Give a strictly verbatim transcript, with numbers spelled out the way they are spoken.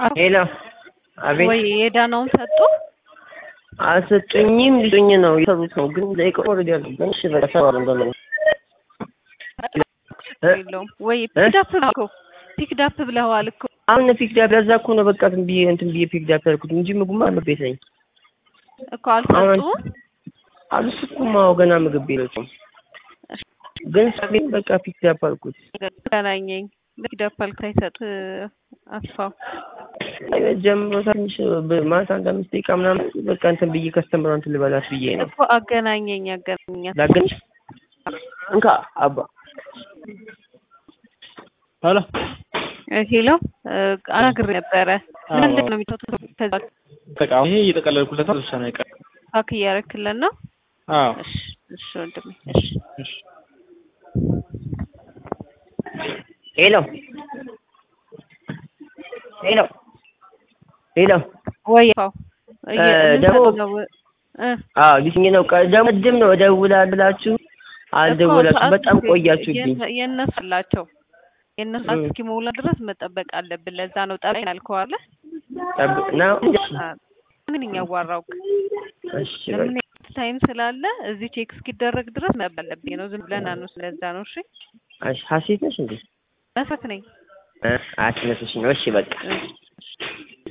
ሄሎ አቤት ወይ የዳናውን ሰጡ አሰጡኝም ልኝ ነው ይሰሩት ነው ግን ለይቆ ወደ ያለው እሺ በቃ ሰዋል እንደምን ነው ወይ ፒክዳፕ ነው ፒክዳፕ ብለዋል እኮ አሁን ፒክዳፕ ያዛ እኮ ነው በቃ እንትን ቢዬ እንትን ቢዬ ፒክዳፕ ያልኩት እንጂ ምግቡማ መቤት ነኝ እኮ አልሰጡ አልሰጡም አዎ ገና ምግብ ቤሎችም ግን ሰብን በቃ ፒክዳፕ አልኩት ተናኘኝ ፒክዳፕ አልኩት አይሰጥ አስፋው ጀምሮ ትንሽ ማታ አንድ አምስት ደቂቃ ምናምን በቃ እንትን ብዬ ከስተምራን እንትን ልበላት ብዬ ነው እኮ አገናኘኝ አገናኘኝ ላገኝሽ እንካ አባ ሄሎ ሄሎ አናግሬ ነበረ ምንድን ነው የሚተውተው ከዛ ተቃው ይሄ እየተቀለልኩለት ነው ሰና ይቀር አክ ያረክለን ነው አዎ እሺ እሺ ወንድሜ እሺ እሺ ሄሎ ሄሎ ሄሎ ወይው ደግሞ እ አዎ ልጅኝ ነው ቀደም ነው እደውላለሁ አልደወላችሁ በጣም ቆያችሁብኝ የነስላቸው የነሱ እስኪሞላ ድረስ መጠበቅ አለብን ለዛ ነው ጠብቀን አልከው አይደል ጠብቅና ምን ያዋራው እሺ ለምን ታይም ስላለ እዚህ ቼክ እስኪደረግ ድረስ መጠበቅ አለብኝ ነው ዝም ብለን አንውስ ለዛ ነው እሺ እሺ ሀሲት ነሽ እንዴ መስፈት ነኝ እ አትነስሽ ነው እሺ በቃ